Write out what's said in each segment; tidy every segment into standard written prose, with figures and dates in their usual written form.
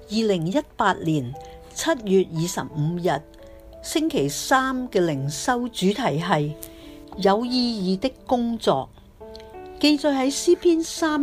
2018年7月25日星期三嘅靈修主題係有意義的工作，記載喺詩篇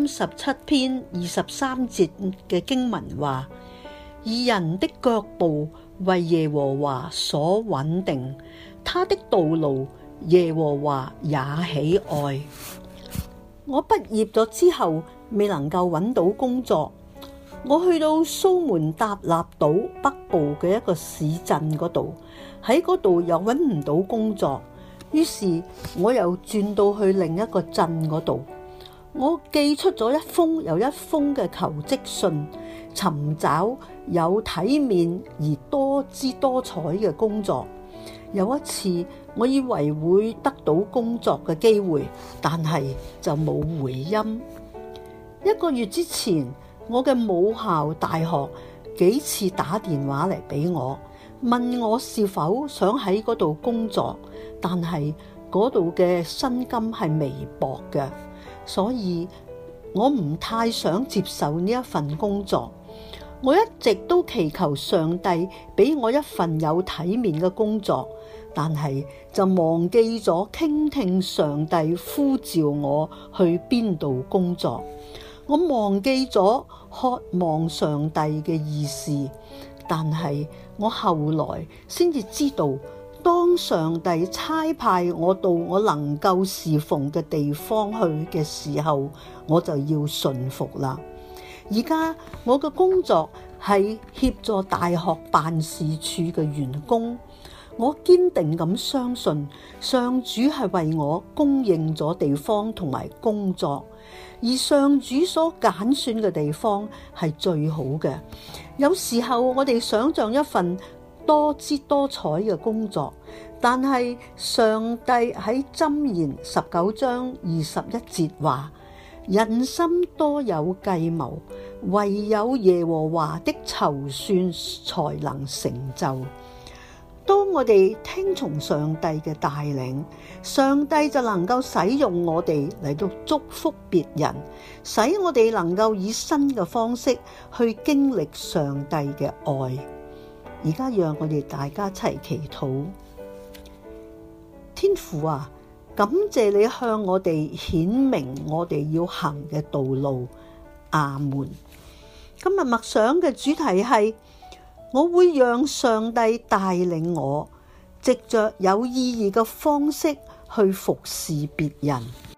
37篇23節嘅經文話：義人的腳步為耶和華所穩定，他的道路耶和華也喜愛。我畢業咗之後未能夠揾到工作，我去到蘇門答臘島北部嘅一個市鎮嗰度，喺嗰度又揾唔到工作，於是我又轉到去另一個鎮嗰度，我寄出咗一封又一封嘅求職信，尋找有體面而多姿多彩嘅工作。有一次我以為會得到工作嘅機會，但係就冇回音。1個月之前，我嘅母校大學幾次打電話嚟俾我，問我是否想喺嗰度工作，但係嗰度嘅薪金係微薄嘅，所以我唔太想接受呢一份工作。我一直都祈求上帝俾我一份有體面嘅工作，但係就忘記咗傾聽上帝呼召我去邊度工作。我忘記咗渴望上帝嘅意思，但係我後來先至知道，當上帝差派我到我能夠侍奉嘅地方去嘅時候，我就要順服啦。而家我嘅工作係協助大學辦事處嘅員工，我堅定咁相信上主係為我供應咗地方同埋工作，而上主所揀選嘅地方係最好嘅。有時候我哋想象一份多姿多彩嘅工作，但係上帝喺箴言19章21節話：人心多有計謀，唯有耶和華的籌算才能成就。當我哋聽從上帝嘅帶領，上帝就能夠使用我哋嚟到祝福別人，使我哋能夠以新嘅方式去經歷上帝嘅愛。而家讓我哋大家一齊祈禱。天父啊，感謝你向我哋顯明我哋要行嘅道路。阿門。今日默想嘅主題係：我會讓上帝帶領我，藉着有意義嘅方式去服侍別人。